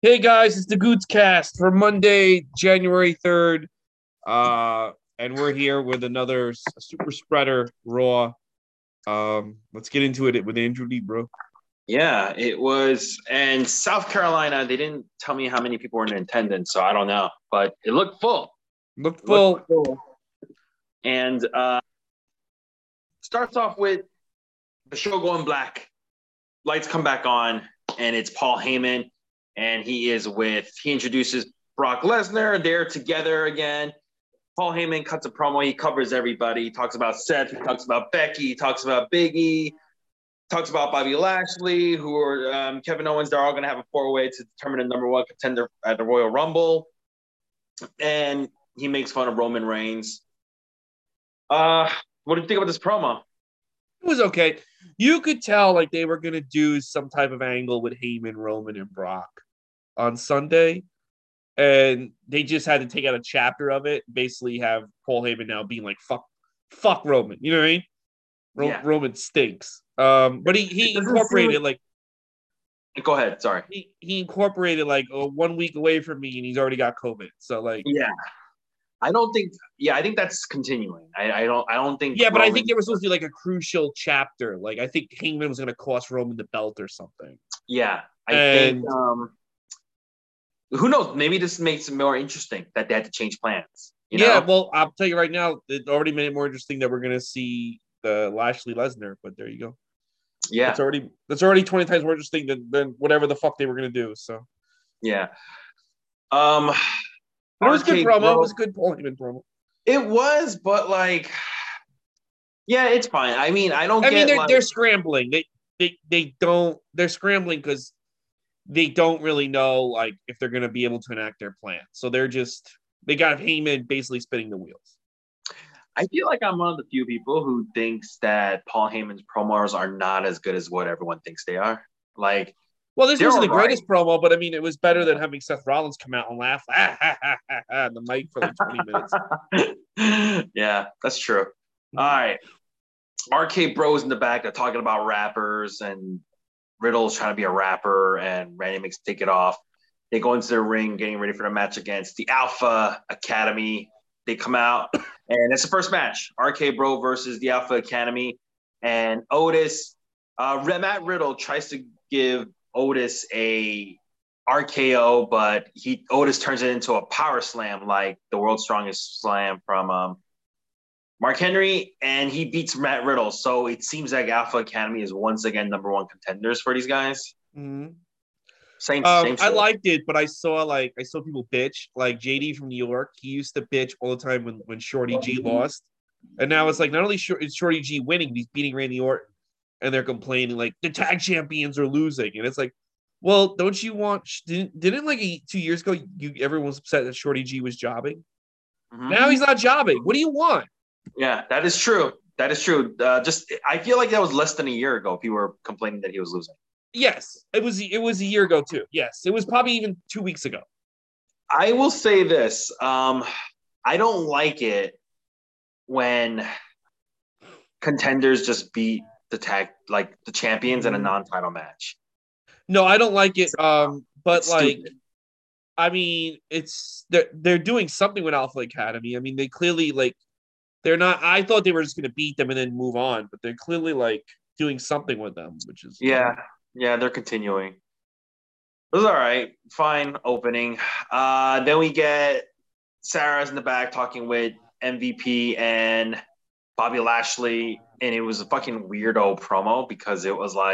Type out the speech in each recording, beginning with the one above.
Hey guys, it's the Goots Cast for Monday, January 3rd. And we're here with another super spreader Raw. Let's get into it with Andrew Lee, bro. Yeah, it was. And South Carolina, they didn't tell me how many people were in attendance, so I don't know. But it looked full. Looked full. And starts off with the show going black. Lights come back on, and it's Paul Heyman. And he introduces Brock Lesnar. They're together again. Paul Heyman cuts a promo. He covers everybody. He talks about Seth. He talks about Becky. He talks about Big E. Talks about Bobby Lashley, who are Kevin Owens. They're all going to have a four-way to determine the number one contender at the Royal Rumble. And he makes fun of Roman Reigns. What do you think about this promo? It was okay. You could tell like they were going to do some type of angle with Heyman, Roman, and Brock on Sunday. And they just had to take out a chapter of it. Basically have Paul Heyman now being like, fuck Roman. You know what I mean? Yeah. Roman stinks. But he incorporated like. Go ahead. Sorry. He incorporated like 1 week away from me, and he's already got COVID. So like, yeah, I don't think. Yeah, I think that's continuing. I don't think. Yeah, but I think there was supposed to be like a crucial chapter. Like I think Heyman was going to cost Roman the belt or something. Yeah, I think. Who knows? Maybe this makes it more interesting that they had to change plans. Yeah, well, I'll tell you right now, it already made it more interesting that we're going to see the Lashley Lesnar. But there you go. Yeah, that's already 20 times more interesting than whatever the fuck they were going to do. So yeah, it was a good promo. Bro, it was a good Paul Heyman promo. It was, but like, yeah, it's fine. I mean, they're scrambling. They're scrambling because they don't really know like if they're going to be able to enact their plan. So they got Heyman basically spinning the wheels. I feel like I'm one of the few people who thinks that Paul Heyman's promos are not as good as what everyone thinks they are. Like, well, this wasn't the greatest promo, but I mean, it was better than having Seth Rollins come out and laugh on the mic for like 20 minutes. Yeah, that's true. All right. RK Bros in the back. They're talking about rappers, and Riddle's trying to be a rapper, and Randy makes take it off. They go into the ring, getting ready for the match against the Alpha Academy. They come out, and it's the first match. RK Bro versus the Alpha Academy. And Otis, Matt Riddle tries to give Otis a RKO, but Otis turns it into a power slam, like the world's strongest slam from Mark Henry, and he beats Matt Riddle. So it seems like Alpha Academy is once again number one contenders for these guys. Mm-hmm. Same. I liked it, but I saw people bitch. Like JD from New York, he used to bitch all the time when Shorty G lost, and now it's like not only is Shorty G winning, he's beating Randy Orton, and they're complaining like the tag champions are losing, and it's like, well, don't you want? Didn't like 2 years ago everyone was upset that Shorty G was jobbing? Mm-hmm. Now he's not jobbing. What do you want? Yeah, that is true. I feel like that was less than a year ago. People were complaining that he was losing. Yes, it was a year ago too. Yes, it was probably even 2 weeks ago. I will say this. I don't like it when contenders just beat the champions in a non-title match. No, I don't like it. But like, stupid. I mean, they're doing something with Alpha Academy. I mean, they clearly like they're not. I thought they were just going to beat them and then move on, but they're clearly like doing something with them, which is Yeah, they're continuing. It was all right. Fine opening. Then we get Sarah's in the back talking with MVP and Bobby Lashley, and it was a fucking weirdo promo because it was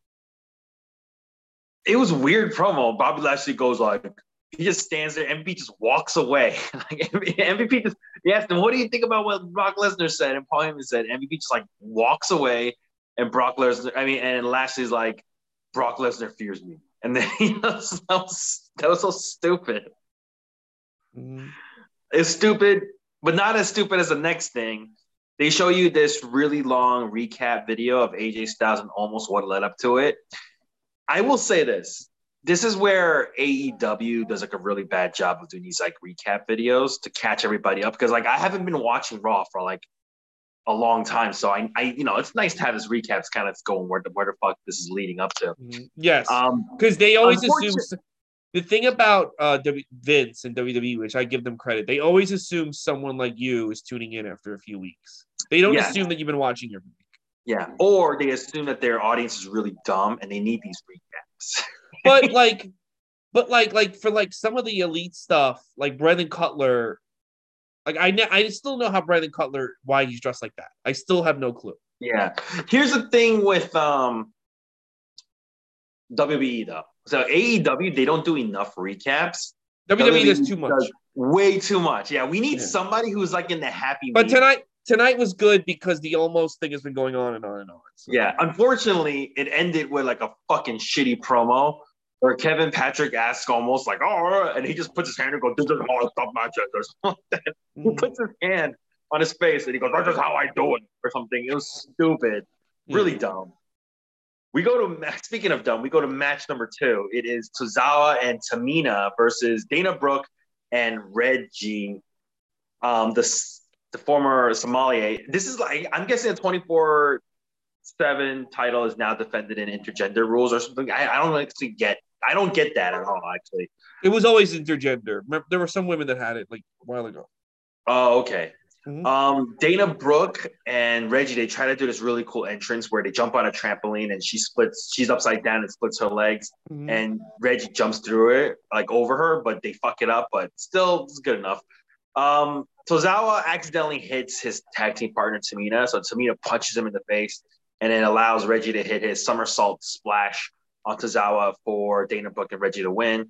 weird promo. Bobby Lashley goes like, he just stands there. MVP just walks away. MVP just, he asked him, what do you think about what Brock Lesnar said? And Paul Heyman said, MVP just like walks away, and and Lashley's like, Brock Lesnar fears me. And then that was so stupid. Mm-hmm. It's stupid, but not as stupid as the next thing. They show you this really long recap video of AJ Styles and almost what led up to it. I will say this. This is where AEW does like a really bad job of doing these like recap videos to catch everybody up. Because like I haven't been watching Raw for like a long time. So I it's nice to have this recaps kind of going where the fuck this is leading up to. Yes. Because they always assume The thing about Vince and WWE, which I give them credit, they always assume someone like you is tuning in after a few weeks. They don't assume that you've been watching every week. Yeah, or they assume that their audience is really dumb and they need these recaps. But for like some of the elite stuff, like Brandon Cutler, like I still know how Brandon Cutler, why he's dressed like that. I still have no clue. Yeah, here's the thing with WWE though. So AEW, they don't do enough recaps. WWE does too much. Way too much. Yeah, we need somebody who's like in the happy. But tonight was good because the almost thing has been going on and on and on. So. Yeah, unfortunately, it ended with like a fucking shitty promo where Kevin Patrick asks almost like, "Oh," and he just puts his hand and goes, "This is how I stop matches," or something. He puts his hand on his face and he goes, "That's just how I do it," or something. It was stupid, really dumb. We go to speaking of dumb, we go to match number 2. It is Tozawa and Tamina versus Dana Brooke and Reggie, the former sommelier. This is like, I'm guessing a 24/7 title is now defended in intergender rules or something. I don't actually get. I don't get that at all. Actually, it was always intergender. There were some women that had it like a while ago. Oh, okay. Mm-hmm. Dana Brooke and Reggie, they try to do this really cool entrance where they jump on a trampoline and she's upside down and splits her legs, and Reggie jumps through it like over her, but they fuck it up, but still it's good enough. Tozawa accidentally hits his tag team partner Tamina, so Tamina punches him in the face and then allows Reggie to hit his somersault splash on Tozawa for Dana Brooke and Reggie to win.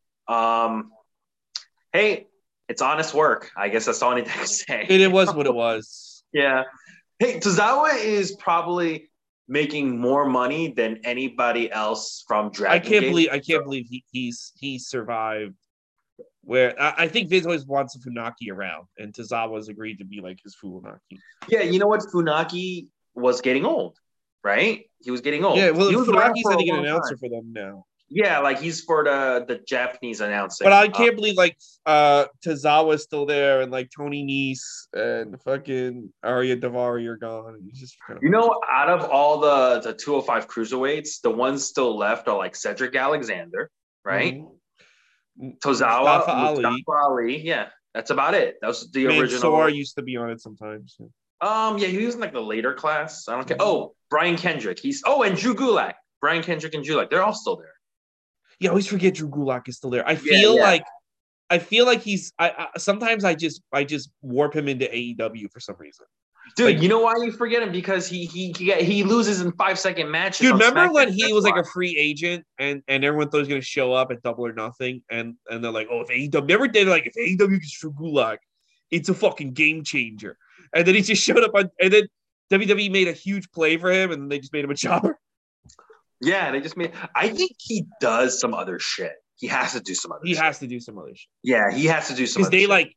Hey, it's honest work. I guess that's all I need to say. It was what it was. Yeah. Hey, Tozawa is probably making more money than anybody else from Dragon Gate. I can't believe he survived. Where I think Vince always wants a Funaki around, and Tozawa's agreed to be like his Funaki. Yeah, you know what? Funaki was getting old, right? He was getting old. Yeah, well, Funaki's going to get an announcer for them now. Yeah, like he's for the Japanese announcing. But I can't believe like Tozawa's still there and like Tony Nese and fucking Arya Daivari are gone. It's just out of all the 205 cruiserweights, the ones still left are like Cedric Alexander, right? Tozawa, Mustafa Ali. Yeah, that's about it. That was the original. Mansoor used to be on it sometimes. Yeah, he was in like the later class. I don't care. Oh, Brian Kendrick. And Drew Gulak. Brian Kendrick and Gulak. They're all still there. Yeah, I always forget Drew Gulak is still there. I feel like he's. Sometimes I just warp him into AEW for some reason. Dude, like, you know why you forget him? Because he loses in 5-second matches. Dude, remember when he was like a free agent and everyone thought he was going to show up at Double or Nothing, and they're like, oh, if AEW never did like if AEW gets Drew Gulak, it's a fucking game changer. And then he just showed up and then WWE made a huge play for him, and they just made him a chopper. Yeah, they just made. I think he does some other shit. He has to do some other. He has to do some other shit. Yeah, he has to do some. Because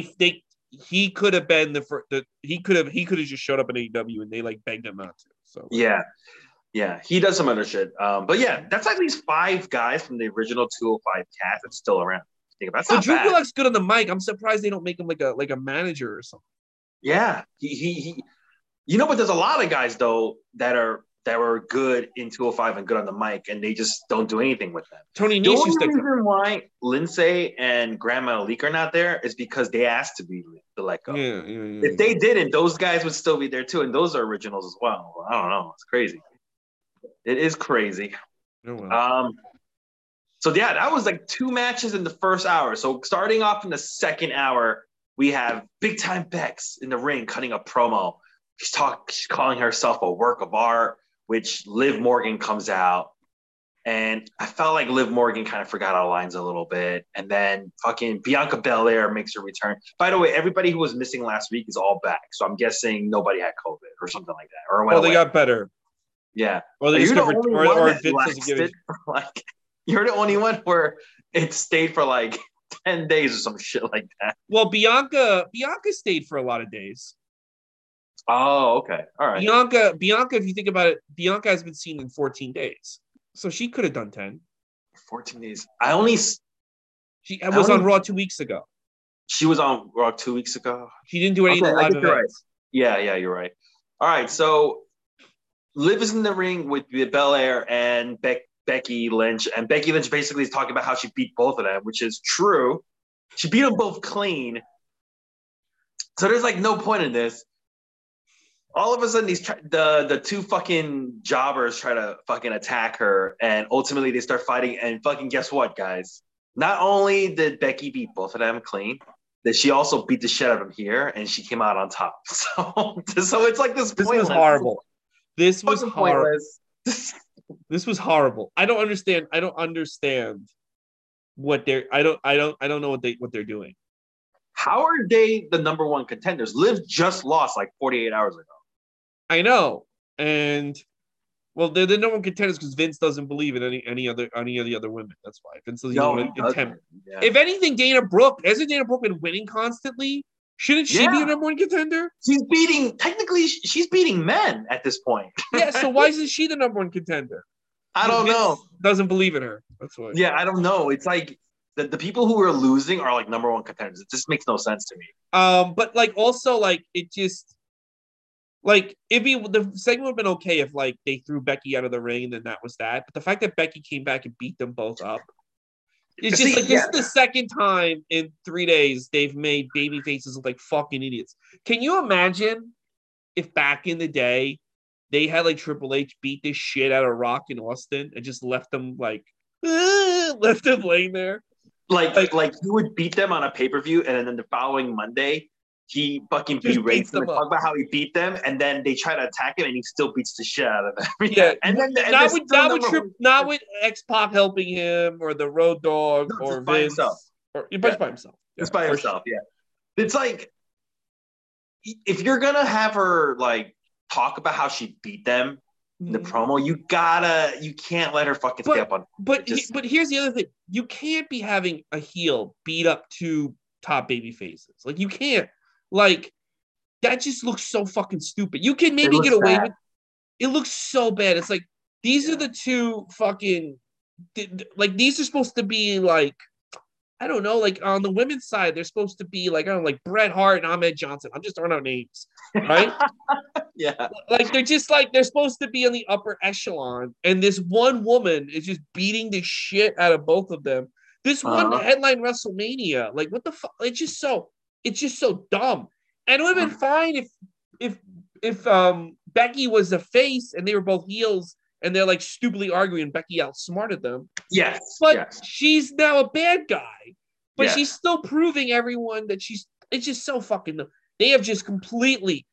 he could have been he could have just showed up in AEW and they like begged him not to. So yeah, he does some other shit. But yeah, that's at least 5 guys from the original 205 cast that's still around. Think about it. So Drew Gulak's good on the mic. I'm surprised they don't make him like a manager or something. Yeah, he but there's a lot of guys though that were good in 205 and good on the mic, and they just don't do anything with them. Tony Nese used to. The reason why Lindsay and Grand Metalik are not there is because they asked to be let go. Yeah. If they didn't, those guys would still be there too, and those are originals as well. I don't know. It's crazy. It is crazy. Oh, well. So yeah, that was like 2 matches in the first hour. So starting off in the second hour, we have Big Time Bex in the ring cutting a promo. She's calling herself a work of art, which Liv Morgan comes out. And I felt like Liv Morgan kind of forgot our lines a little bit. And then fucking Bianca Belair makes her return. By the way, everybody who was missing last week is all back. So I'm guessing nobody had COVID or something like that. Or they got better. Yeah. Or they just you're the only one where it stayed for like 10 days or some shit like that. Well, Bianca stayed for a lot of days. Oh, okay. All right. Bianca, if you think about it, Bianca has been seen in 14 days. So she could have done 10. 14 days. She was on Raw 2 weeks ago. She was on Raw 2 weeks ago? She didn't do any of the live events. Right. Yeah, you're right. All right, so Liv is in the ring with Belair, and Becky Lynch, and Becky Lynch basically is talking about how she beat both of them, which is true. She beat them both clean. So there's like no point in this. All of a sudden, the two fucking jobbers try to fucking attack her, and ultimately they start fighting. And fucking guess what, guys? Not only did Becky beat both of them clean, that she also beat the shit out of them here, and she came out on top. So it's like this. This was horrible. This was pointless. This was horrible. I don't understand. I don't understand what they're. I don't know what they're doing. How are they the number one contenders? Liv just lost like 48 hours ago. I know, and well, they're the number one contenders because Vince doesn't believe in any of the other women. That's why Vince doesn't attempt. Yeah. If anything, Dana Brooke hasn't Dana Brooke been winning constantly? Shouldn't she be a number one contender? She's beating men at this point. Yeah, so why isn't she the number one contender? I don't know. Doesn't believe in her. That's why. Yeah, I don't know. It's like the people who are losing are like number one contenders. It just makes no sense to me. But like also like it just. Like, the segment would have been okay if, like, they threw Becky out of the ring and then that was that. But the fact that Becky came back and beat them both up, it's just like, this is the second time in 3 days they've made baby faces look like fucking idiots. Can you imagine if back in the day they had, like, Triple H beat this shit out of Rock in Austin and just left them, like, left them laying there? Like he would beat them on a pay-per-view and then the following Monday, he fucking berates them, talk about how he beat them, and then they try to attack him, and he still beats the shit out of them. Yeah, and then not with X-Pac helping him, or the Road Dogg, or Vince, or by himself. Just by himself. Yeah, it's like if you're gonna have her like talk about how she beat them in the promo, you can't let her fucking stay up on. But here's the other thing: you can't be having a heel beat up two top baby faces. Like you can't. Like, that just looks so fucking stupid. You can maybe get away with it. Looks so bad. It's like, these are the two fucking, like, these are supposed to be, like, I don't know, like, on the women's side, they're supposed to be, like, I don't know, like, Bret Hart and Ahmed Johnson. I'm just throwing out names, right? Yeah. Like, they're just, like, they're supposed to be on the upper echelon, and this one woman is just beating the shit out of both of them. This one headline WrestleMania, like, what the fuck? It's just so dumb. And it would have been fine if Becky was a face and they were both heels and they're like stupidly arguing. Becky outsmarted them. Yes. But she's now a bad guy. But she's still proving everyone that it's just so fucking. They have just completely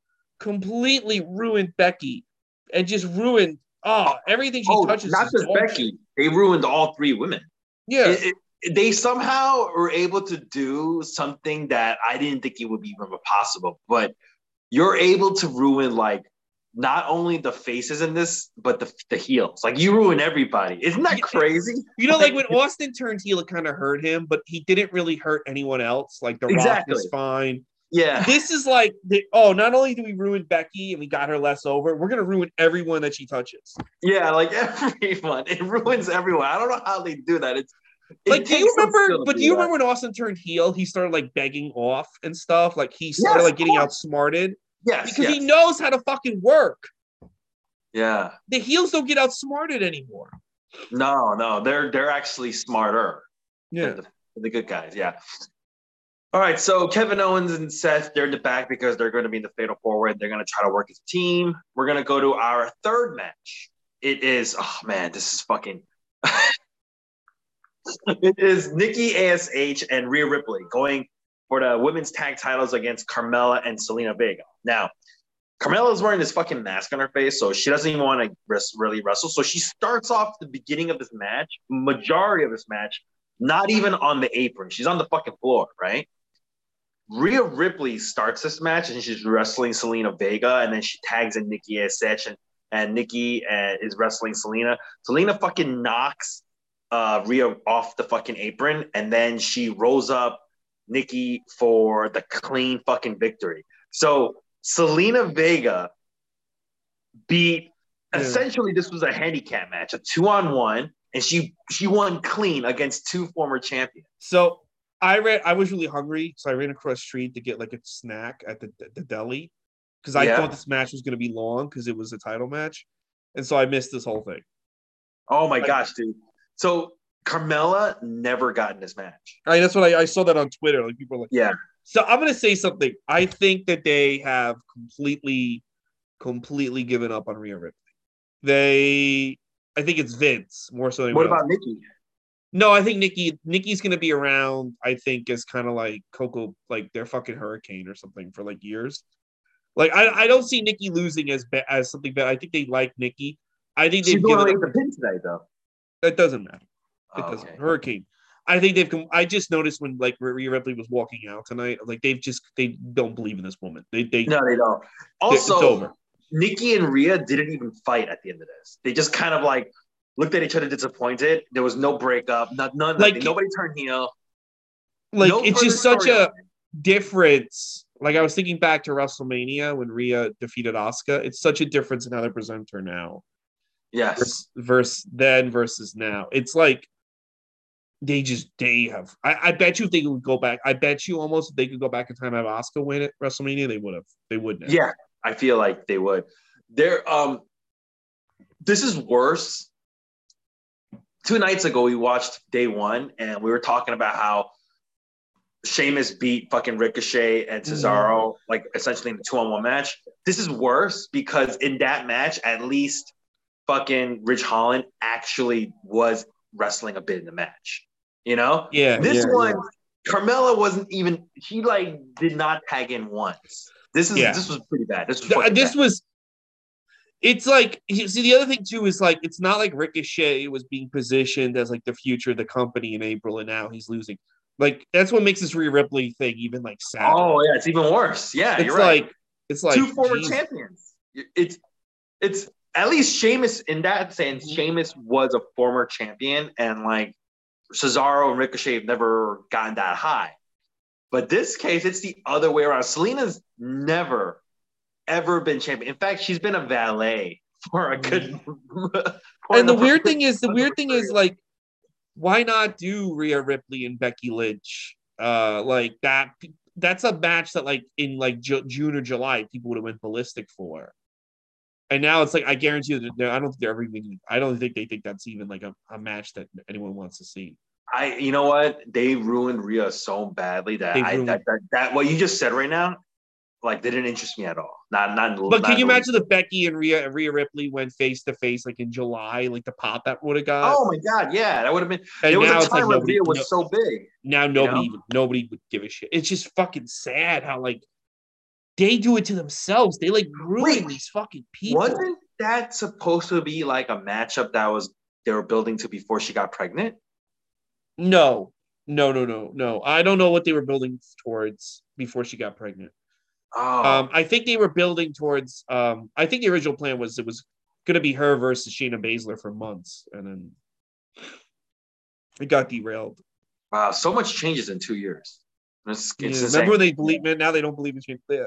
ruined Becky and just ruined everything she touches. Not just Becky. They ruined all three women. Yeah. They somehow were able to do something that I didn't think it would be even possible. But you're able to ruin like not only the faces in this, but the heels. Like you ruin everybody. Isn't that crazy? You know, like when Austin turned heel, it kind of hurt him, but he didn't really hurt anyone else. Like The Rock was fine. Yeah. This is like, not only do we ruin Becky and we got her less over, we're going to ruin everyone that she touches. Yeah, like everyone. It ruins everyone. I don't know how they do that. Like, do you remember when Austin turned heel, he started like begging off and stuff? Like he started like getting outsmarted. Yes. Because he knows how to fucking work. Yeah. The heels don't get outsmarted anymore. No. They're actually smarter. Yeah. The good guys, yeah. All right, so Kevin Owens and Seth, they're in the back because they're going to be in the Fatal 4-Way. They're going to try to work as a team. We're going to go to our third match. It is, this is fucking... It is Nikki ASH and Rhea Ripley going for the women's tag titles against Carmella and Zelina Vega. Now, Carmella is wearing this fucking mask on her face, so she doesn't even want to really wrestle. So she starts off the beginning of this match, majority of this match, not even on the apron. She's on the fucking floor, right? Rhea Ripley starts this match, and she's wrestling Zelina Vega, and then she tags in Nikki ASH, and Nikki is wrestling Zelina. Zelina fucking knocks Rhea off the fucking apron, and then she rolls up Nikki for the clean fucking victory. So Zelina Vega beat essentially this was a handicap match, a 2-on-1, and she won clean against two former champions. So I was really hungry, so I ran across the street to get like a snack at the deli because I thought this match was going to be long because it was a title match, and so I missed this whole thing. Oh my Like, gosh, dude. So Carmella never got in this match. that's what I saw that on Twitter. Like people are like, Yeah. so I'm gonna say something. I think that they have completely given up on Rhea Ripley. I think it's Vince more so than What anyone else. about Nikki? No, I think Nikki's gonna be around. I think as kind of like Coco, like their fucking Hurricane or something for like years. Like I don't see Nikki losing as something bad. I think they like Nikki. I think She's they've going given away up. with the pin today, though. It doesn't matter. It Oh, doesn't. okay. Hurricane. I think they've come. I just noticed when like Rhea Ripley was walking out tonight, like they don't believe in this woman. No, they don't. It's Also, over. Nikki and Rhea didn't even fight at the end of this. They just kind of like looked at each other disappointed. There was no breakup, none, nothing. Like Nobody turned heel. like No it's further just such storyline. a difference. Like I was thinking back to WrestleMania when Rhea defeated Asuka. It's such a difference in how they present her now Yes. versus then versus now. It's like they have. I bet you if they would go back, I bet you almost if they could go back in time and have Asuka win at WrestleMania, they would have. They would now. Yeah, I feel like they would. There. This is worse. 2 nights ago, we watched day one, and we were talking about how Sheamus beat fucking Ricochet and Cesaro, like essentially in a 2-on-1 match. This is worse because in that match, at least fucking Rich Holland actually was wrestling a bit in the match. You know? Yeah. This one, Carmella wasn't even, he like did not tag in once. This was pretty bad. This was fucking bad. It's like, see, the other thing too is like, it's not like Ricochet was being positioned as like the future of the company in April, and now he's losing. Like, that's what makes this Rhea Ripley thing even like sad. Oh yeah, it's even worse. Yeah, it's you're right. It's like two former geez. champions. It's at least Sheamus in that sense. Sheamus was a former champion, and like Cesaro and Ricochet have never gotten that high. But this case, it's the other way around. Selina's never ever been champion. In fact, she's been a valet for a good. And the weird thing is, like, why not do Rhea Ripley and Becky Lynch? Like that. That's a match that, like, in like June or July, people would have went ballistic for. And now it's like, I guarantee you that I don't think they're ever even. I don't think they think that's even like a match that anyone wants to see. You know what? They ruined Rhea so badly that what you just said right now, like, didn't interest me at all. But can you imagine if Becky and Rhea Ripley went face to face like in July, like the pop that would have got? Oh my god, yeah, that would have been. And there was now a it's like time when Rhea was so big. Now nobody would give a shit. It's just fucking sad how like they do it to themselves. They like ruin these fucking people. Wasn't that supposed to be like a matchup that they were building to before she got pregnant? No. I don't know what they were building towards before she got pregnant. Oh. I think they were building towards. I think the original plan was it was going to be her versus Shayna Baszler for months, and then it got derailed. Wow, so much changes in 2 years. It's remember when they believe? Man, now they don't believe in Shayna.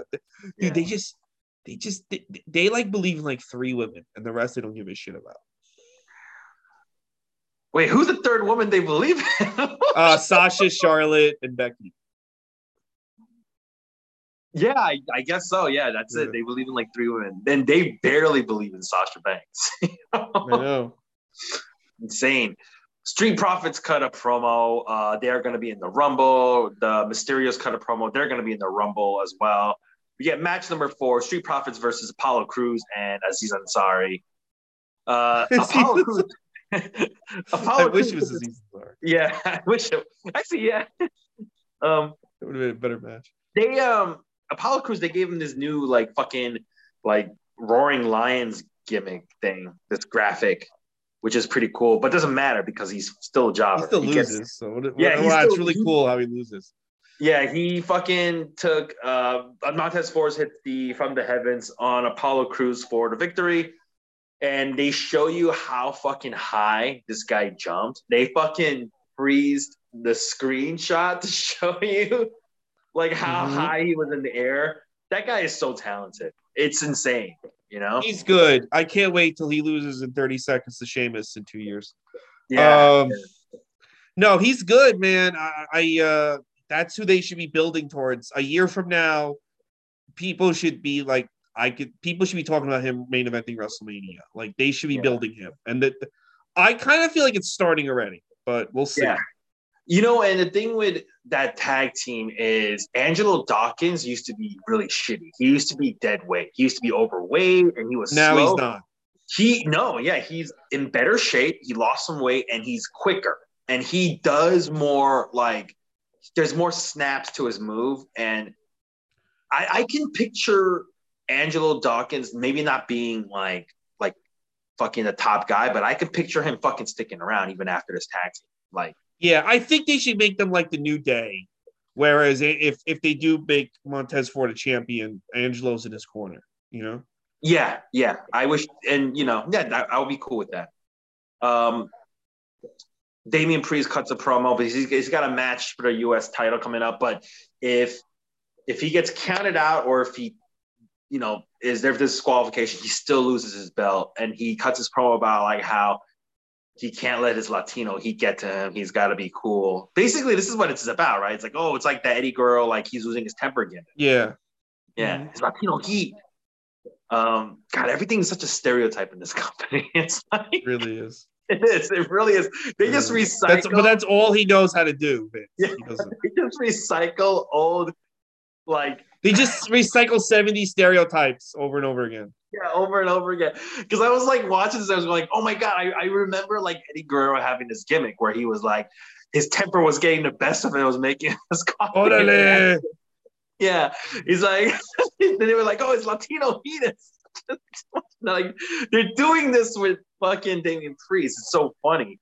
Dude, they like believe in like 3 women, and the rest they don't give a shit about. Wait, who's the third woman they believe in? Sasha, Charlotte, and Becky. Yeah, I guess so. Yeah, that's it. They believe in like 3 women. Then they barely believe in Sasha Banks. I know. Insane. Street Profits cut a promo. They're going to be in the Rumble. The Mysterios cut a promo. They're going to be in the Rumble as well. We get match number 4, Street Profits versus Apollo Crews and Aziz Ansari. Apollo Crews. I wish it was Aziz Ansari. Yeah, I wish it. Actually, yeah. It would have been a better match. They Apollo Crews, they gave him this new like fucking like Roaring Lions gimmick thing, this graphic, which is pretty cool, but doesn't matter because he's still a jobber. He still loses. It's really cool how he loses. Yeah, he fucking took Montez Ford hit from the heavens on Apollo Crews for the victory. And they show you how fucking high this guy jumped. They fucking freezed the screenshot to show you like how high he was in the air. That guy is so talented. It's insane, you know? He's good. I can't wait till he loses in 30 seconds to Sheamus in 2 years. Yeah. No, he's good, man. I that's who they should be building towards. A year from now, people should be like, people should be talking about him main eventing WrestleMania. Like they should be building him. And that I kind of feel like it's starting already, but we'll see. Yeah. You know, and the thing with that tag team is Angelo Dawkins used to be really shitty. He used to be dead weight. He used to be overweight and he was Now slow. he's not. He's in better shape. He lost some weight and he's quicker. And he does more like there's more snaps to his move. And I can picture Angelo Dawkins maybe not being like fucking the top guy, but I could picture him fucking sticking around even after this tag team. Like, yeah, I think they should make them like the New Day. Whereas if they do make Montez Ford a champion, Angelo's in his corner, you know? Yeah. I wish, and I'll be cool with that. Damian Priest cuts a promo, but he's got a match for the U.S. title coming up. But if he gets counted out, or if he, is there this disqualification, he still loses his belt, and he cuts his promo about like how he can't let his Latino heat get to him. He's got to be cool. Basically, this is what it's about, right? It's like, oh, it's like the Eddie Guerrero, like he's losing his temper again. Yeah. Yeah. His Latino heat. God, everything's such a stereotype in this company. It's like, it really is. It is. It really is. They just recycle. But that's all he knows how to do, Vince. Yeah, they just recycle old, like. They just recycle 70 stereotypes over and over again. Yeah, over and over again. Because I was like watching this, I was like, oh my God, I remember like Eddie Guerrero having this gimmick where he was like, his temper was getting the best of him. It was making us coffee. Orale. Yeah. He's like, then they were like, oh, it's Latino penis. Like, they're doing this with fucking Damian Priest. It's so funny.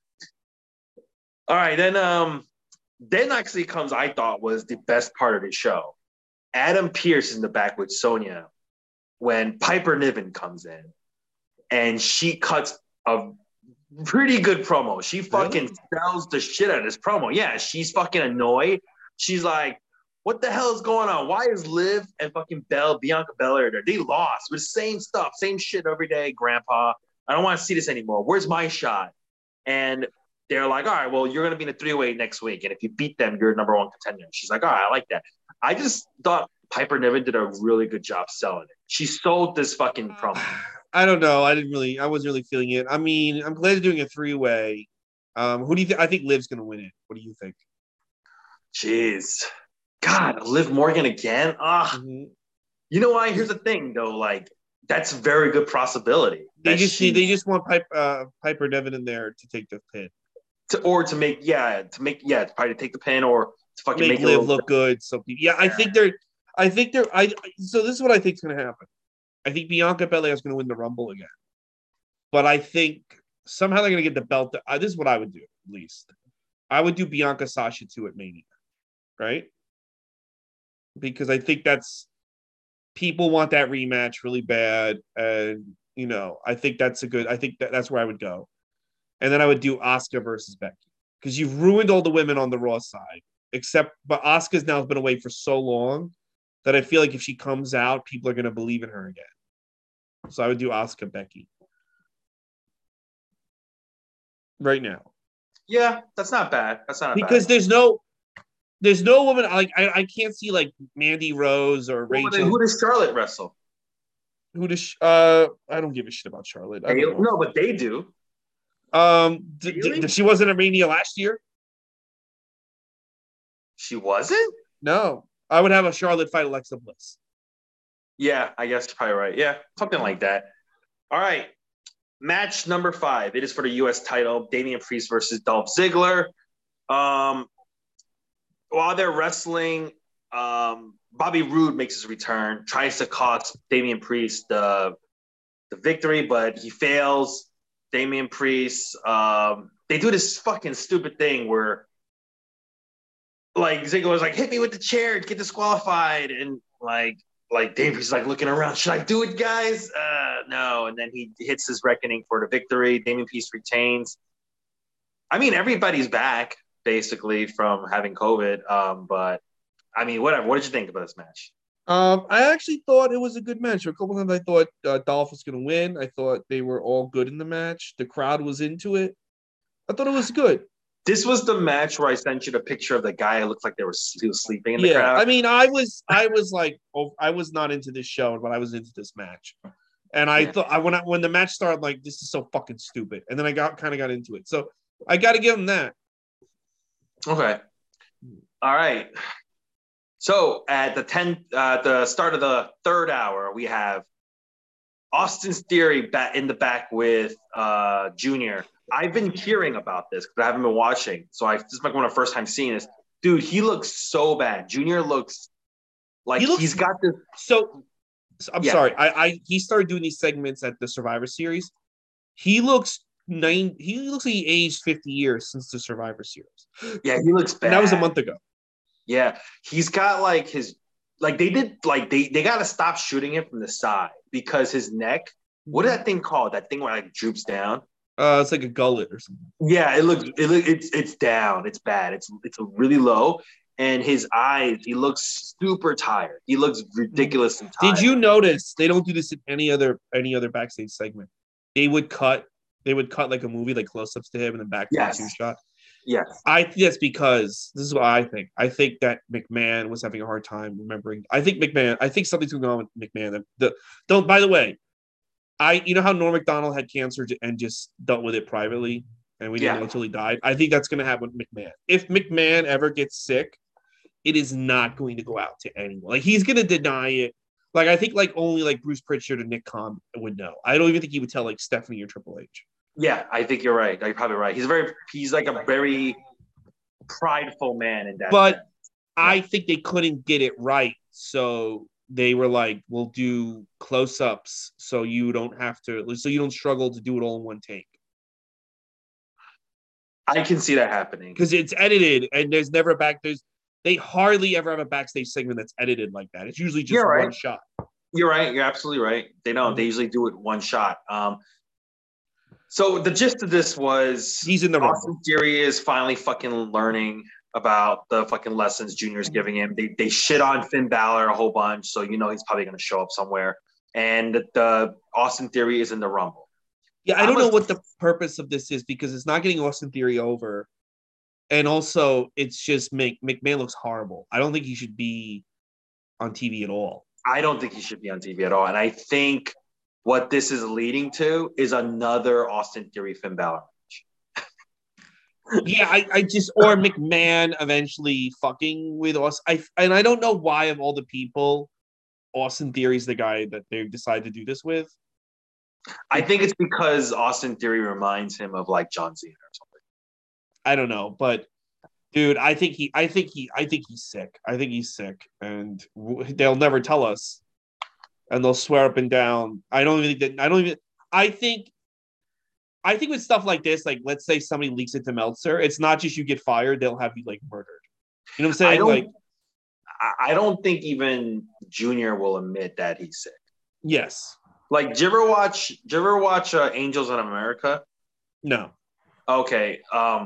All right, then actually comes, I thought was the best part of the show. Adam Pearce in the back with Sonya when Piper Niven comes in, and she cuts a pretty good promo. She fucking sells the shit out of this promo. Yeah, she's fucking annoyed. She's like, what the hell is going on? Why is Liv and fucking Bianca Belair there? They lost with the same stuff, same shit every day, Grandpa. I don't want to see this anymore. Where's my shot? And they're like, all right, well, you're going to be in a 3-way next week. And if you beat them, you're number one contender. She's like, all right, I like that. I just thought Piper Niven did a really good job selling it. She sold this fucking promo. I don't know. I wasn't really feeling it. I mean, I'm glad they're doing a 3-way. Who do you think? I think Liv's going to win it. What do you think? Jeez. God, Liv Morgan again? You know why? Here's the thing, though. Like, that's a very good possibility. They just want Piper Niven in there to take the pin. Probably to take the pin or to fucking make Liv look good. So I think they're. So this is what I think is going to happen. I think Bianca Belair is going to win the Rumble again, but I think somehow they're going to get the belt. This is what I would do. At least I would do Bianca Sasha 2 at Mania, right? Because I think people want that rematch really bad, and I think that's that's where I would go, and then I would do Asuka versus Becky because you've ruined all the women on the Raw side, but Asuka's now been away for so long that I feel like if she comes out, people are going to believe in her again. So I would do Asuka Becky right now. Yeah, that's not bad. Because there's no woman like I can't see like Mandy Rose or Rachel. Who does Charlotte wrestle? I don't give a shit about Charlotte. No, but they do. She wasn't at Mania last year. She wasn't? No. I would have a Charlotte fight Alexa Bliss. Yeah, I guess you're probably right. Yeah, something like that. All right. Match number 5. It is for the U.S. title. Damian Priest versus Dolph Ziggler. While they're wrestling, Bobby Roode makes his return, tries to cost Damian Priest the victory, but he fails. Damian Priest, they do this fucking stupid thing where like Ziggler was like, hit me with the chair to get disqualified. And like Damian Priest is like looking around, should I do it, guys? No. And then he hits his reckoning for the victory. Damian Priest retains. I mean, everybody's back basically from having COVID. But I mean, whatever. What did you think about this match? I actually thought it was a good match. A couple times I thought Dolph was going to win. I thought they were all good in the match. The crowd was into it. I thought it was good. This was the match where I sent you the picture of the guy who looked like he was sleeping in the crowd. I mean, I was like, I was not into this show, but I was into this match. And I thought when the match started, I'm like, this is so fucking stupid. And then I kind of got into it. So I got to give him that. Okay. All right. So at the start of the third hour, we have Austin's Theory in the back with Junior. I've been hearing about this because I haven't been watching. So this is like one of the first time seeing this. Dude, he looks so bad. Junior looks like he's got this. So I'm sorry. He started doing these segments at the Survivor Series. He looks like he aged 50 years since the Survivor Series. Yeah, he looks bad. And that was a month ago. Yeah, he's got like his they got to stop shooting him from the side because his neck. What is that thing called? That thing where it like droops down. It's like a gullet or something. Yeah, it's down. It's bad. It's really low. And his eyes, he looks super tired. He looks ridiculously tired. Did you notice they don't do this in any other backstage segment? They would cut like a movie, like close-ups to him and then back to the two shot. Yes. I think that's because this is what I think. I think that McMahon was having a hard time remembering. I think something's going on with McMahon. By the way, you know how Norm Macdonald had cancer and just dealt with it privately, and we didn't know until he died. I think that's going to happen with McMahon. If McMahon ever gets sick, it is not going to go out to anyone. Like, he's going to deny it. Like, I think only like Bruce Pritchard and Nick Khan would know. I don't even think he would tell like Stephanie or Triple H. Yeah, I think you're right. You're probably right. He's like a very prideful man in that. But sense. I think they couldn't get it right, so they were like, "We'll do close-ups, so you don't struggle to do it all in one take." I can see that happening because it's edited, and there's never they hardly ever have a backstage segment that's edited like that. It's usually just one shot. You're right. You're absolutely right. They don't. They usually do it one shot. So the gist of this was he's in the Austin Theory is finally fucking learning about the fucking lessons Junior's giving him. They shit on Finn Balor a whole bunch, so he's probably going to show up somewhere. And the Austin Theory is in the Rumble. Yeah, I don't know what the purpose of this is because it's not getting Austin Theory over. And also, it's just McMahon looks horrible. I don't think he should be on TV at all. I don't think he should be on TV at all. And I think what this is leading to is another Austin Theory Finn Balor match. Yeah, or McMahon eventually fucking with Austin. I don't know why of all the people, Austin Theory's the guy that they've decided to do this with. I think it's because Austin Theory reminds him of like John Cena or something. I don't know, but dude, I think he's sick. I think he's sick, and they'll never tell us. And they'll swear up and down. I think with stuff like this, like let's say somebody leaks it to Meltzer, it's not just you get fired, they'll have you like murdered. You know what I'm saying? I don't think even Junior will admit that he's sick. Yes. Like, did you ever watch Angels in America? No. Okay. And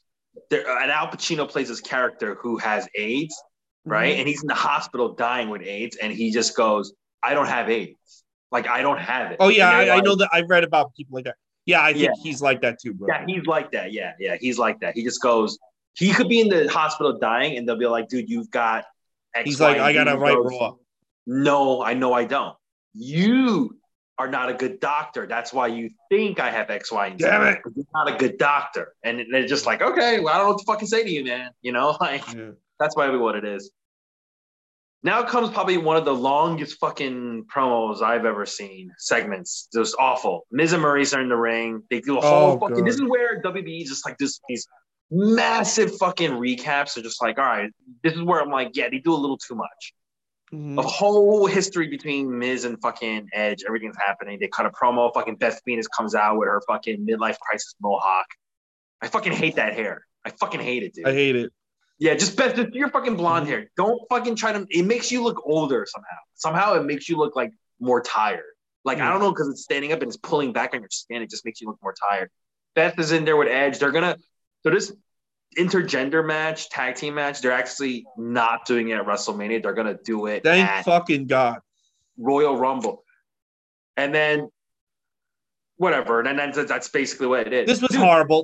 Al Pacino plays this character who has AIDS, right? Mm-hmm. And he's in the hospital dying with AIDS, and he just goes, I don't have AIDS. Like, I don't have it. Oh, yeah, I know that. I've read about people like that. Yeah, I think he's like that too, bro. Yeah, he's like that. Yeah, he's like that. He just goes, he could be in the hospital dying, and they'll be like, dude, you've got X, he's like, I got to write raw. No, I know I don't. You are not a good doctor. That's why you think I have X, Y, and Z. Damn it. You're not a good doctor. And they're just like, okay, well, I don't know what to fucking say to you, man. That's probably what it is. Now comes probably one of the longest fucking promos I've ever seen. Segments. It was awful. Miz and Maurice are in the ring. They do a whole fucking. God. This is where WWE is just like these massive fucking recaps. They're just like, all right, this is where I'm like, yeah, they do a little too much. Mm-hmm. A whole history between Miz and fucking Edge. Everything's happening. They cut a promo. Fucking Beth Phoenix comes out with her fucking midlife crisis mohawk. I fucking hate that hair. I fucking hate it, dude. I hate it. Yeah, just your fucking blonde hair. Don't fucking try to. It makes you look older somehow. Somehow it makes you look like more tired. Like, I don't know, because it's standing up and it's pulling back on your skin. It just makes you look more tired. Beth is in there with Edge. So this intergender match, tag team match, they're actually not doing it at WrestleMania. They're gonna do it. Thank fucking God. Royal Rumble, and then whatever. And then that's basically what it is. This was horrible.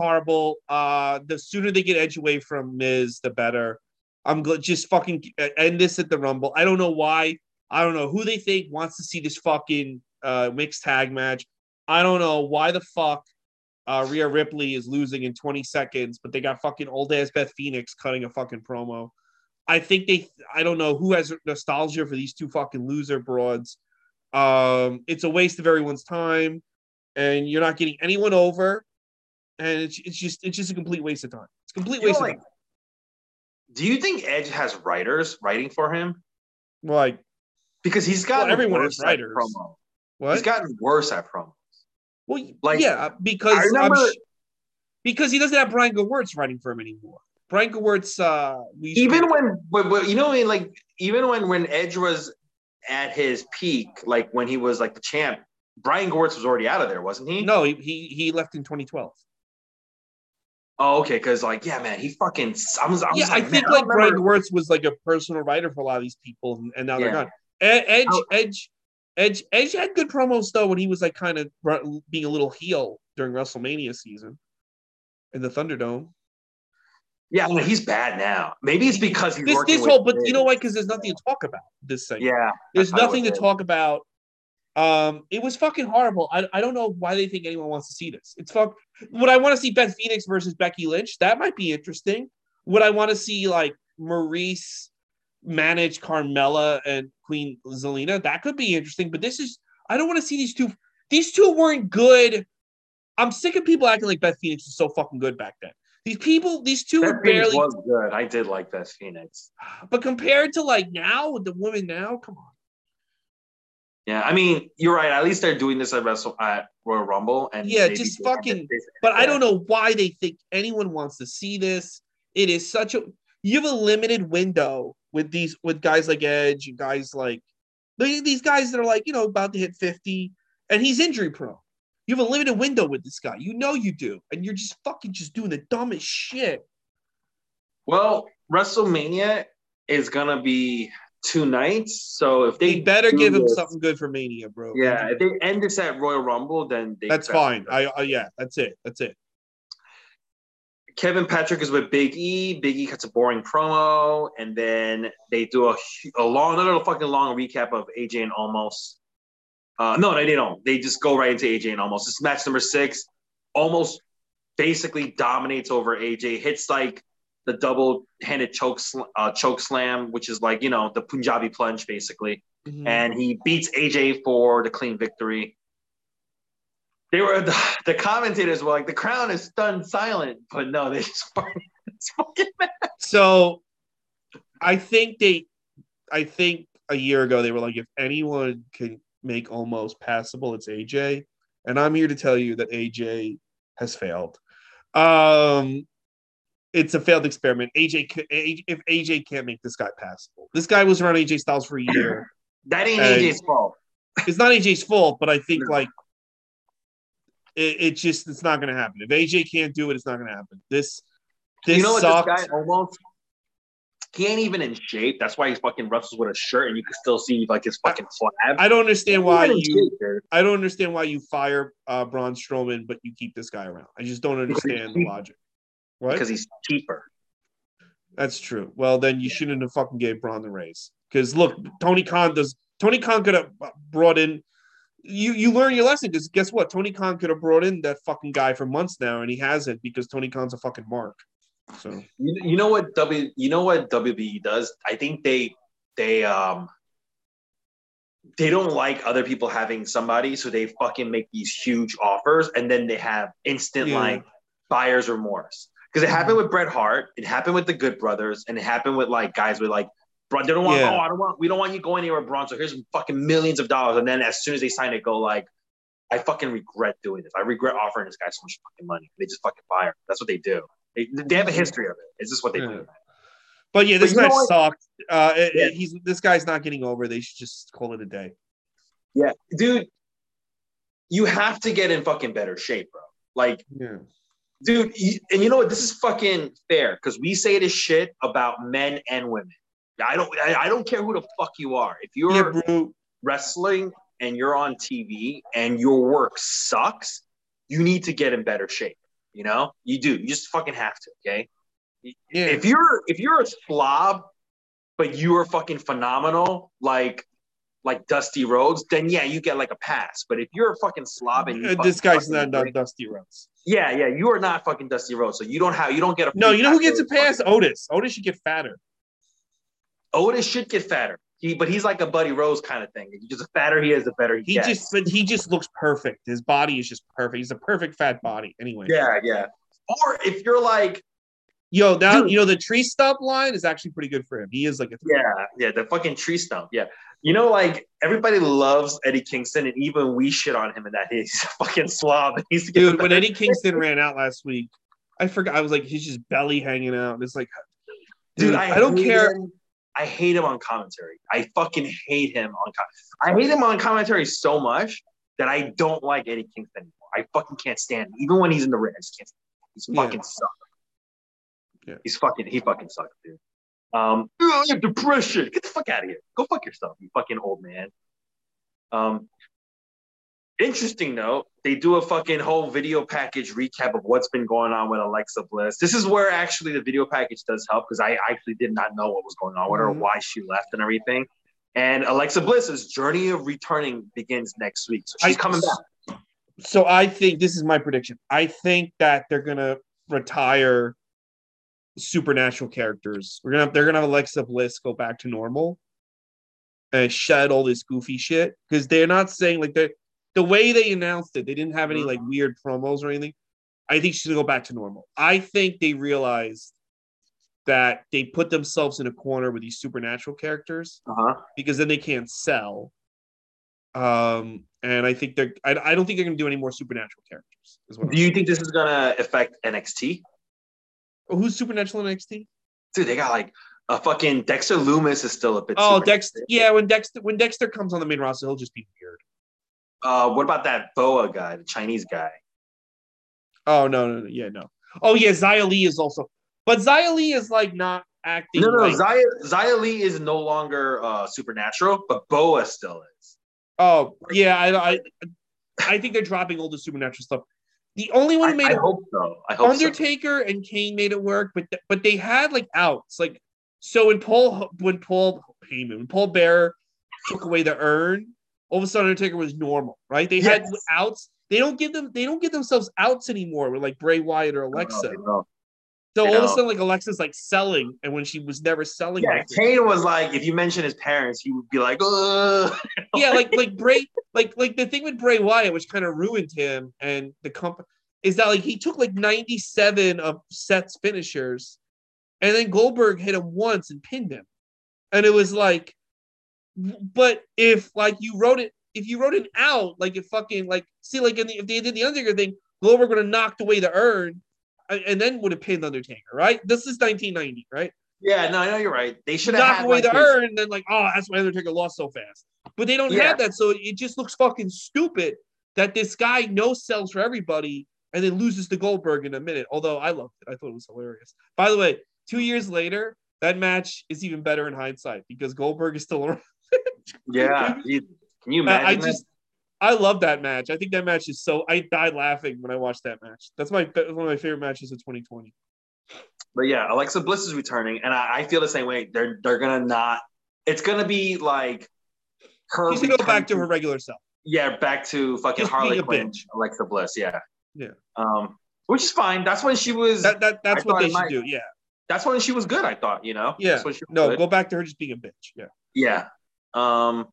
The sooner they get Edge away from Miz, the better. I'm just fucking end this at the Rumble. I don't know why. I don't know who they think wants to see this fucking mixed tag match. I don't know why the fuck Rhea Ripley is losing in 20 seconds, but they got fucking old ass Beth Phoenix cutting a fucking promo. I think I don't know who has nostalgia for these two fucking loser broads. It's a waste of everyone's time, and you're not getting anyone over, and it's just a complete waste of time. It's a complete waste of time. Do you think Edge has writers writing for him? Like, because he's gotten everyone worse has writers. at promo. What? He's gotten worse at promo. Well, yeah, because I remember because he doesn't have Brian Gewirtz writing for him anymore. Brian Gewirtz, even when Edge was at his peak, like when he was like the champ, Brian Gewirtz was already out of there, wasn't he? No, he left in 2012. Oh, okay, because man, he fucking. I think Brian Gewirtz was like a personal writer for a lot of these people, and now they're gone. Edge had good promos though when he was like kind of being a little heel during WrestleMania season in the Thunderdome. Yeah, he's bad now. Maybe it's because he's but you know what? Because there's nothing to talk about this thing. Yeah, there's nothing to talk about. It was fucking horrible. I don't know why they think anyone wants to see this. Would I want to see Beth Phoenix versus Becky Lynch? That might be interesting. Would I want to see like Maurice manage Carmella and Queen Zelina? That could be interesting. But I don't want to see these two. These two weren't good. I'm sick of people acting like Beth Phoenix was so fucking good back then. These two Beth were barely. Phoenix was good. I did like Beth Phoenix. But compared to like now, with the women now, come on. Yeah, I mean, you're right. At least they're doing this at Royal Rumble, and just fucking. But I don't know why they think anyone wants to see this. It is you have a limited window with guys like Edge and guys like these guys that are like about to hit 50, and he's injury prone. You have a limited window with this guy. You do, and you're just fucking doing the dumbest shit. Well, WrestleMania is gonna be 2 nights, so if they better give him something good for Mania, bro. Yeah, if they end this at Royal Rumble, then that's fine. That's it. Kevin Patrick is with Big E. Big E cuts a boring promo, and then they do another fucking long recap of AJ and Omos. No, they don't. They just go right into AJ and Omos. This is match number 6. Omos basically dominates over AJ. Hits like the double-handed choke slam, which is like, the Punjabi plunge, basically. Mm-hmm. And he beats AJ for the clean victory. The commentators were like, the crowd is stunned silent. But no, they just it's fucking mad. So I think a year ago they were like, if anyone can make Omos passable, it's AJ. And I'm here to tell you that AJ has failed. It's a failed experiment. If AJ can't make this guy passable, this guy was around AJ Styles for a year. That ain't AJ's fault. It's not AJ's fault, but I think it's not going to happen. If AJ can't do it, it's not going to happen. This sucked. This guy almost. He ain't even in shape. That's why he's fucking wrestles with a shirt, and you can still see like his fucking flab. I don't understand why you fire Braun Strowman, but you keep this guy around. I just don't understand the logic. What? Because he's cheaper. That's true. Well, then you shouldn't have fucking gave Braun the raise. Because look, Tony Khan could have brought in. You learn your lesson. Because guess what? Tony Khan could have brought in that fucking guy for months now, and he hasn't because Tony Khan's a fucking mark. So you know what WBE does? I think they don't like other people having somebody, so they fucking make these huge offers, and then they have instant like buyer's remorse. Because it happened with Bret Hart, it happened with the Good Brothers, and it happened with like guys with like, they don't want, we don't want you going anywhere, Braun. So here's fucking millions of dollars, and then as soon as they sign it, go like, I fucking regret doing this. I regret offering this guy so much fucking money. They just fucking fire him. That's what they do. They have a history of it. It's just what they do. But yeah, this guy sucked. This guy's not getting over. They should just call it a day. Yeah, dude, you have to get in fucking better shape, bro. Like, dude, and you know what? This is fucking fair because we say this shit about men and women. I don't care who the fuck you are. If you're wrestling and you're on TV and your work sucks, you need to get in better shape. You do. You just fucking have to. Okay. Yeah. If you're a slob, but you are fucking phenomenal, like like Dusty Rhodes, then yeah, you get like a pass. But if you're a fucking slob and you This guy's fucking not Dusty Rhodes. yeah, you are not fucking Dusty Rhodes, so you don't get a No, free you know pass who gets a for pass? Otis. Otis should get fatter. Otis should get fatter. But he's like a Buddy Rose kind of thing. The fatter he is, the better he gets. He just looks perfect. His body is just perfect. He's a perfect fat body. Anyway. Yeah. Or if you're like, yo, now dude, you know the tree stump line is actually pretty good for him. He is like a the fucking tree stump. Yeah. You know, like everybody loves Eddie Kingston, and even we shit on him in that he's a fucking slob. Dude, when Eddie Kingston ran out last week, I forgot. I was like, he's just belly hanging out. It's like, dude, I don't care. I hate him on commentary. I fucking hate him on I hate him on commentary so much that I don't like Eddie Kingston anymore. I fucking can't stand him. Even when he's in the ring, I just can't stand him. He's fucking sucks. Yeah. He fucking sucks, dude. I have depression. Get the fuck out of here. Go fuck yourself, you fucking old man. Interesting note, they do a fucking whole video package recap of what's been going on with Alexa Bliss. This is where actually the video package does help because I actually did not know what was going on with her, why she left and everything. And Alexa Bliss's journey of returning begins next week. So she's coming back. So I think this is my prediction. I think that they're gonna retire supernatural characters. They're gonna have Alexa Bliss go back to normal and shed all this goofy shit because they're not saying like the way they announced it, they didn't have any like weird promos or anything. I think she's gonna go back to normal. I think they realized that they put themselves in a corner with these supernatural characters because then they can't sell. And I think I don't think they're gonna do any more supernatural characters. Do you think this is gonna affect NXT? Who's supernatural NXT? Dude, they got like a fucking Dexter Lumis is still a bit. Oh, Dexter. Yeah, when Dexter comes on the main roster, he'll just be weird. What about that Boa guy, the Chinese guy? Oh no. Oh yeah, Xia Li is also, but Xia Li is like not acting. No. Xia Li is no longer supernatural, but Boa still is. Oh yeah, I think they're dropping all the supernatural stuff. The only one who made it. I hope so. Undertaker and Kane made it work, but they had like outs. Like so when Paul Bearer took away the urn, all of a sudden Undertaker was normal, right? They had outs. They don't give themselves outs anymore with like Bray Wyatt or Alexa. So all of a sudden, like Alexa's like selling, and when she was never selling. Yeah, Kane was like, if you mention his parents, he would be like, ugh. Yeah, like Bray, like the thing with Bray Wyatt, which kind of ruined him and the company, is that like he took like 97 of Seth's finishers, and then Goldberg hit him once and pinned him, and it was like, but if like you wrote it out, like it fucking like see like if they did the Undertaker thing, Goldberg would have knocked away the urn. And then would have pinned Undertaker, right? This is 1990, right? Yeah, no, I know you're right. They should have knocked away the urn, and then like, oh, that's why Undertaker lost so fast. But they don't have that, so it just looks fucking stupid that this guy no sells for everybody and then loses to Goldberg in a minute. Although I loved it, I thought it was hilarious. By the way, 2 years later, that match is even better in hindsight because Goldberg is still around. Yeah, can you imagine? I love that match. I think that match is so. I died laughing when I watched that match. That's one of my favorite matches of 2020. But yeah, Alexa Bliss is returning, and I feel the same way. They're gonna not. It's gonna be like her. She's gonna go back to her regular self. Yeah, back to fucking Harley Quinn, Alexa Bliss. Yeah. Which is fine. That's when she was. That's what they should do. Yeah. That's when she was good. I thought. Yeah. Good. Go back to her just being a bitch. Yeah. Yeah.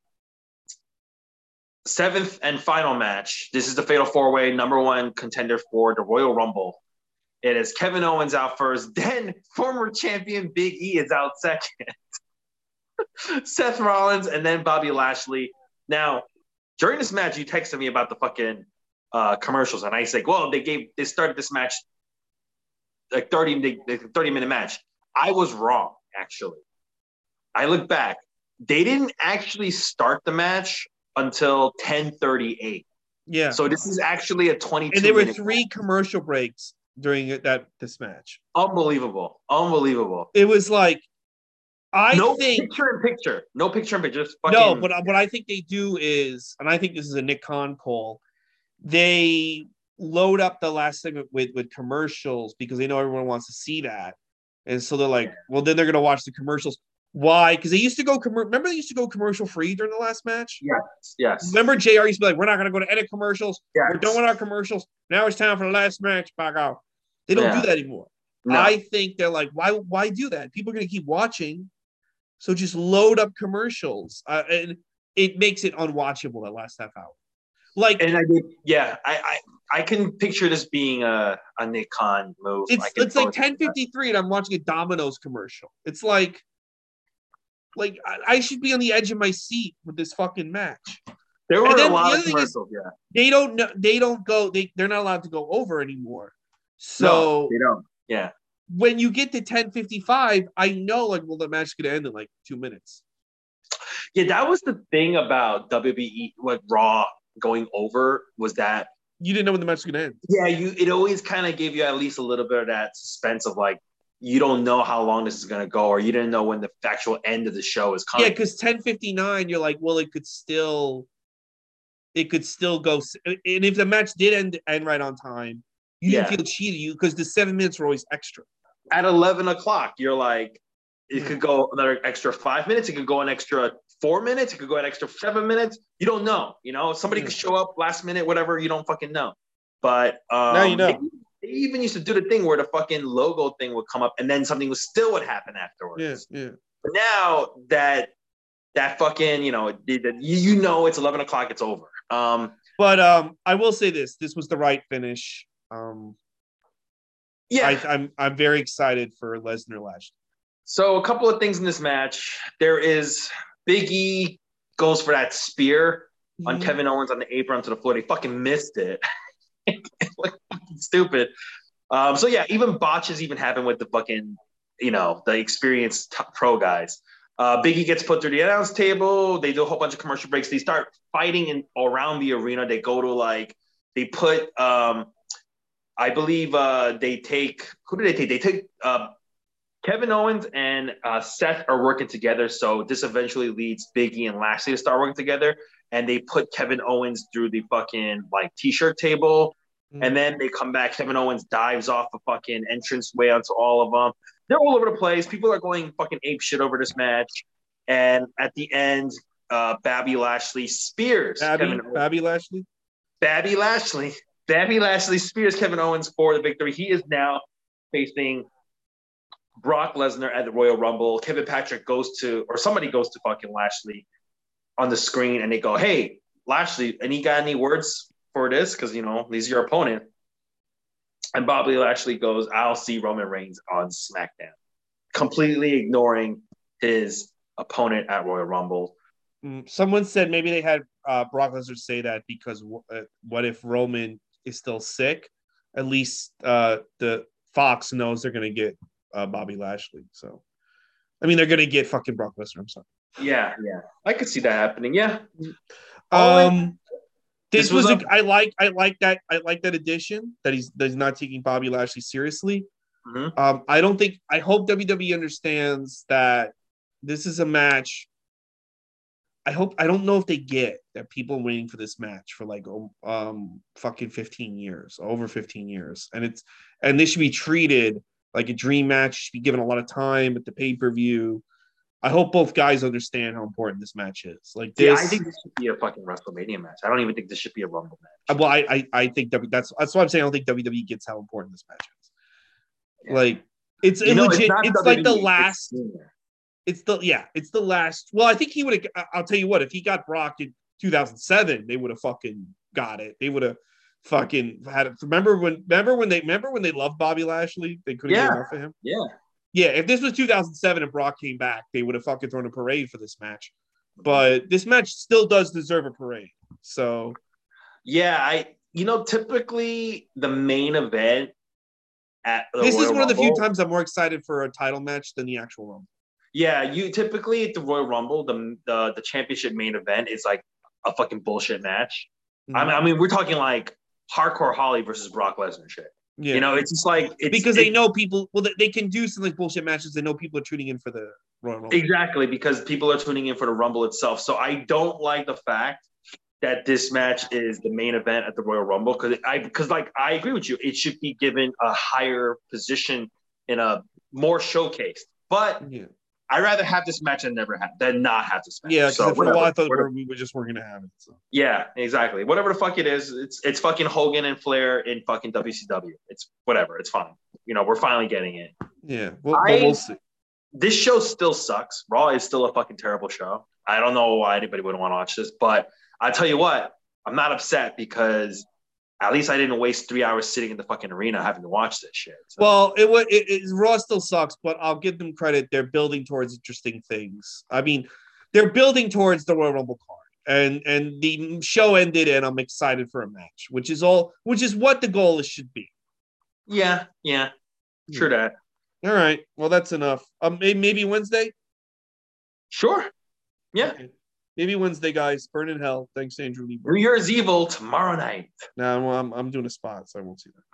Seventh and final match. This is the Fatal 4-Way, number one contender for the Royal Rumble. It is Kevin Owens out first, then former champion Big E is out second. Seth Rollins, and then Bobby Lashley. Now, during this match, you texted me about the fucking commercials, and I said, well, they started this match like 30-minute match. I was wrong, actually. I look back. They didn't actually start the match until 10:38. Yeah. So this is actually a 22. And there were 3 commercial breaks during this match. Unbelievable. It was like no picture in picture. Just fucking. No, but what I think they do is, and I think this is a Nick Khan call, they load up the last segment with commercials because they know everyone wants to see that. And so they're like, well, then they're gonna watch the commercials. Why? Because they used to go remember they used to go commercial free during the last match? Yes. Remember JR used to be like, we're not gonna go to any commercials. Yes. We're done with our commercials. Now it's time for the last match. Back out. They don't do that anymore. No. I think they're like, why do that? People are gonna keep watching. So just load up commercials. And it makes it unwatchable that last half hour. Like, and I can picture this being a Nick Khan move. It's like 10:53 and I'm watching a Domino's commercial. It's like I should be on the edge of my seat with this fucking match. There were a lot of commercials. They don't go. They're not allowed to go over anymore. So no, they don't. Yeah. When you get to 10:55, I know the match is gonna end in like 2 minutes. Yeah, that was the thing about WWE, what Raw going over was that you didn't know when the match was gonna end. Yeah, it always kind of gave you at least a little bit of that suspense of like you don't know how long this is gonna go, or you didn't know when the actual end of the show is coming. Yeah, because 10:59, you're like, well, it could still go. And if the match did end right on time, you didn't feel cheated, because the 7 minutes were always extra. At 11 o'clock, you're like, it could go another extra 5 minutes. It could go an extra 4 minutes. It could go an extra 7 minutes. You don't know. Somebody could show up last minute, whatever. You don't fucking know. But now you know. They even used to do the thing where the fucking logo thing would come up and then something would happen afterwards. Yeah. But now that fucking, it's 11 o'clock, it's over. But I will say this was the right finish. I'm very excited for Lesnar Lashley. So a couple of things in this match. There is Big E goes for that spear on Kevin Owens on the apron to the floor. They fucking missed it. Like fucking stupid. Even botches even happen with the fucking, the experienced pro guys. Big E gets put through the announce table. They do a whole bunch of commercial breaks. They start fighting around the arena. They go to they put I believe they take – who do they take? They take Kevin Owens and Seth are working together. So this eventually leads Big E and Lashley to start working together. And they put Kevin Owens through the fucking T-shirt table. And then they come back. Kevin Owens dives off a fucking entranceway onto all of them. They're all over the place. People are going fucking ape shit over this match. And at the end, Bobby Lashley spears Kevin Owens. Bobby Lashley spears Kevin Owens for the victory. He is now facing Brock Lesnar at the Royal Rumble. Kevin Patrick somebody goes to fucking Lashley on the screen and they go, hey, Lashley, any got any words for this? Because, he's your opponent. And Bobby Lashley goes, I'll see Roman Reigns on SmackDown. Completely ignoring his opponent at Royal Rumble. Someone said maybe they had Brock Lesnar say that because what if Roman is still sick? At least the Fox knows they're going to get Bobby Lashley. So, I mean, they're going to get fucking Brock Lesnar. I'm sorry. Yeah. I could see that happening. Yeah. This was I like that addition that he's not taking Bobby Lashley seriously. Mm-hmm. I hope WWE understands that this is a match. I don't know if they get that people are waiting for this match for fucking 15 years, over 15 years. And this should be treated like a dream match, should be given a lot of time at the pay-per-view. I hope both guys understand how important this match is. I think this should be a fucking WrestleMania match. I don't even think this should be a Rumble match. Well, I think that's what I'm saying. I don't think WWE gets how important this match is. Yeah. It's legit. It's like the last. It's the last. Well, I think he would have. I'll tell you what. If he got Brock in 2007, they would have fucking got it. They would have fucking had it. Remember when they loved Bobby Lashley? They couldn't get enough of him. Yeah, if this was 2007 and Brock came back, they would have fucking thrown a parade for this match. But this match still does deserve a parade. So, yeah, typically the main event at the this Royal is one Rumble, of the few times I'm more excited for a title match than the actual Rumble. Yeah, you typically at the Royal Rumble, the championship main event is like a fucking bullshit match. Mm-hmm. I mean, we're talking like Hardcore Holly versus Brock Lesnar shit. Yeah. It's just like because they know people. Well, they can do some bullshit matches. They know people are tuning in for the Royal Rumble. Exactly, because people are tuning in for the Rumble itself. So I don't like the fact that this match is the main event at the Royal Rumble because I agree with you. It should be given a higher position in a more showcased. But I'd rather have this match than not have this match. Yeah, because So for a while I thought whatever. we just weren't gonna have it. So. Yeah, exactly. Whatever the fuck it is, it's fucking Hogan and Flair in fucking WCW. It's whatever. It's fine. We're finally getting it. Yeah, but we'll see. This show still sucks. Raw is still a fucking terrible show. I don't know why anybody would want to watch this, but I tell you what, I'm not upset because at least I didn't waste 3 hours sitting in the fucking arena having to watch this shit. So. Well, Raw still sucks, but I'll give them credit. They're building towards interesting things. I mean, they're building towards the Royal Rumble card. And the show ended, and I'm excited for a match, which is what the goal should be. Yeah, true that. All right, well that's enough. Maybe Wednesday. Sure. Yeah. Okay. Maybe Wednesday, guys. Burn in hell. Thanks, Andrew Lee. New Year's Evil tomorrow night. No, I'm doing a spot, so I won't see that.